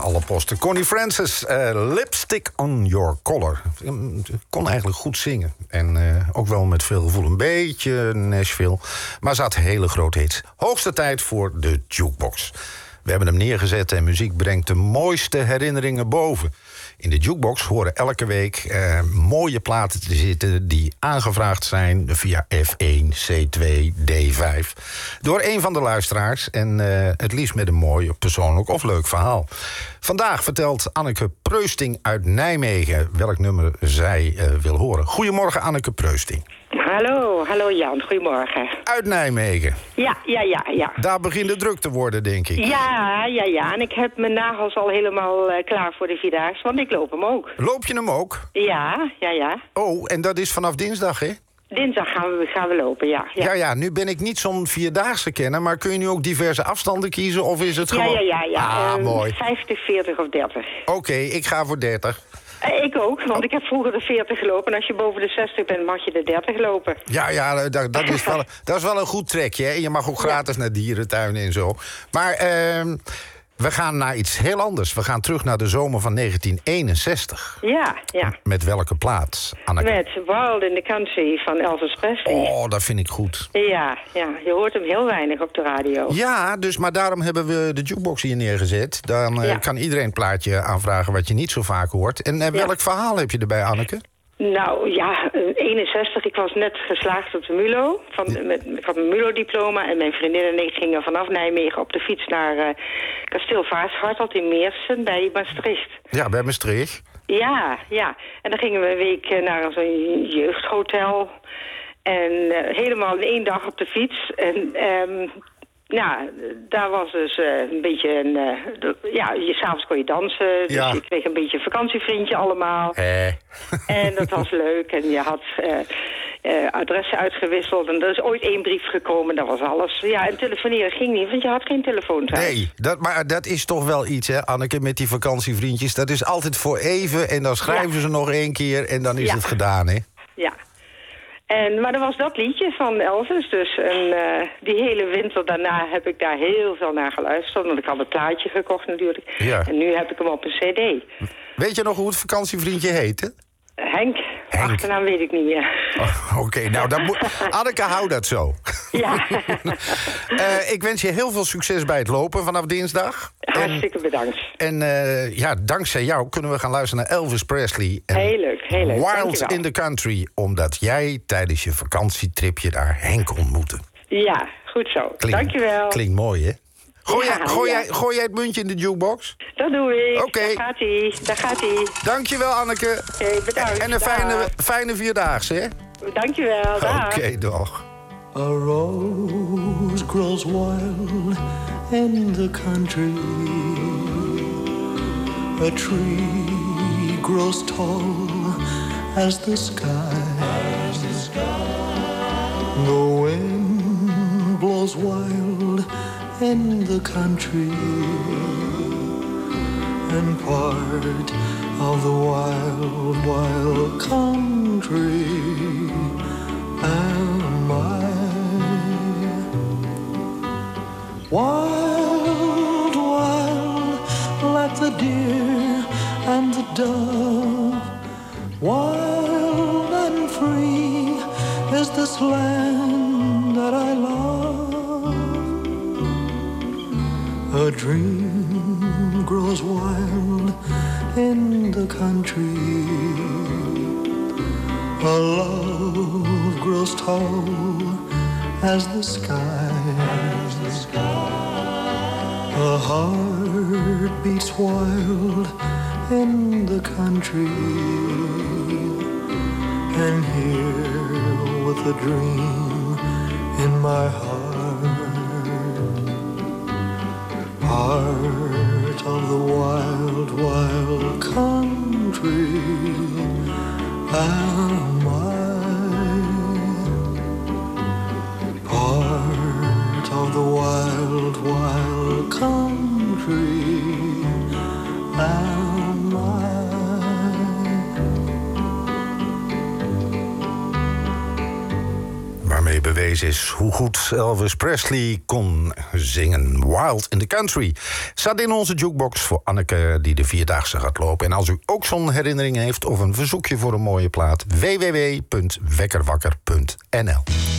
alle posten. Connie Francis, Lipstick on Your Collar. Kon eigenlijk goed zingen. En ook wel met veel gevoel. Een beetje Nashville. Maar ze had hele grote hits. Hoogste tijd voor de jukebox. We hebben hem neergezet en muziek brengt de mooiste herinneringen boven. In de jukebox horen elke week mooie platen te zitten die aangevraagd zijn via F1, C2, D5. Door een van de luisteraars en het liefst met een mooi, persoonlijk of leuk verhaal. Vandaag vertelt Anneke Preusting uit Nijmegen welk nummer zij wil horen. Goedemorgen Anneke Preusting. Hallo Jan, goedemorgen. Uit Nijmegen. Ja. Daar begint het druk te worden, denk ik. Ja. En ik heb mijn nagels al helemaal klaar voor de Vierdaagse, want ik loop hem ook. Loop je hem ook? Ja. Oh, en dat is vanaf dinsdag, hè? Dinsdag gaan we lopen, ja. Ja, nu ben ik niet zo'n Vierdaagse kenner, maar kun je nu ook diverse afstanden kiezen of is het gewoon... Ja. Mooi. 50, 40 of 30. Oké, ik ga voor 30. Ik ook, want ik heb vroeger de 40 gelopen. En als je boven de 60 bent, mag je de 30 lopen. Ja, dat is wel een goed trekje. Hè? Je mag ook gratis naar dierentuinen en zo. Maar we gaan naar iets heel anders. We gaan terug naar de zomer van 1961. Ja. Met welke plaat, Anneke? Met Wild in the Country van Elvis Presley. Oh, dat vind ik goed. Ja, je hoort hem heel weinig op de radio. Ja, maar daarom hebben we de jukebox hier neergezet. Dan kan iedereen een plaatje aanvragen wat je niet zo vaak hoort. En welk verhaal heb je erbij, Anneke? Nou ja, 61. Ik was net geslaagd op de MULO. Ik had mijn MULO-diploma en mijn vriendin en ik gingen vanaf Nijmegen op de fiets naar kasteel Vaartshartelt in Meersen bij Maastricht. Ja, bij Maastricht. Ja. En dan gingen we een week naar zo'n jeugdhotel. En helemaal in 1 dag op de fiets. En daar was dus een beetje s'avonds kon je dansen. Dus je kreeg een beetje een vakantievriendje allemaal. En dat was leuk. En je had adressen uitgewisseld. En er is ooit 1 brief gekomen, dat was alles. Ja, en telefoneren ging niet, want je had geen telefoon thuis. Nee, maar dat is toch wel iets, hè, Anneke, met die vakantievriendjes. Dat is altijd voor even en dan schrijven ze nog 1 keer en dan is het gedaan, hè? Ja. Maar er was dat liedje van Elvis dus. En die hele winter daarna heb ik daar heel veel naar geluisterd. Want ik had het plaatje gekocht natuurlijk. Ja. En nu heb ik hem op een cd. Weet je nog hoe het vakantievriendje heette? Henk. Achternaam weet ik niet meer. Oké, nou, Anneke, hou dat zo. Ja. Ik wens je heel veel succes bij het lopen vanaf dinsdag. Hartstikke bedankt. En dankzij jou kunnen we gaan luisteren naar Elvis Presley. En heel leuk. Wild in the Country, omdat jij tijdens je vakantietripje daar Henk ontmoette. Ja, goed zo. Dankjewel. Klinkt mooi, hè? Gooi jij het muntje in de jukebox? Dat doe ik. Oké. Daar gaat hij. Dankjewel, Anneke. Oké, bedankt. En een fijne Vierdaagse, hè? Dankjewel. Oké, dag. A rose grows wild in the country. A tree grows tall as the sky. The wind blows wild in the country, and part of the wild, wild country am I. Wild, wild, like the deer and the dove. Wild and free is this land that I love. A dream grows wild in the country. A love grows tall as the sky. A heart beats wild in the country. And here with a dream in my heart, part of the wild, wild country am I. Part of the wild, wild country am I. waarmee bewezen is hoe goed Elvis Presley kon zingen. Wild in the Country staat in onze jukebox voor Anneke die de Vierdaagse gaat lopen. En als u ook zo'n herinnering heeft of een verzoekje voor een mooie plaat, www.wekkerwakker.nl.